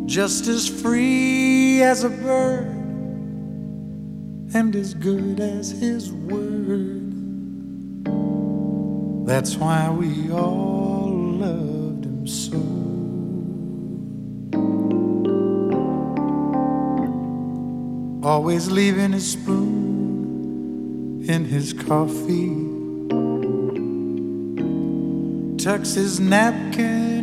just as free as a bird and as good as his word. That's why we all loved him so. Always leaving his spoon in his coffee, tucks his napkin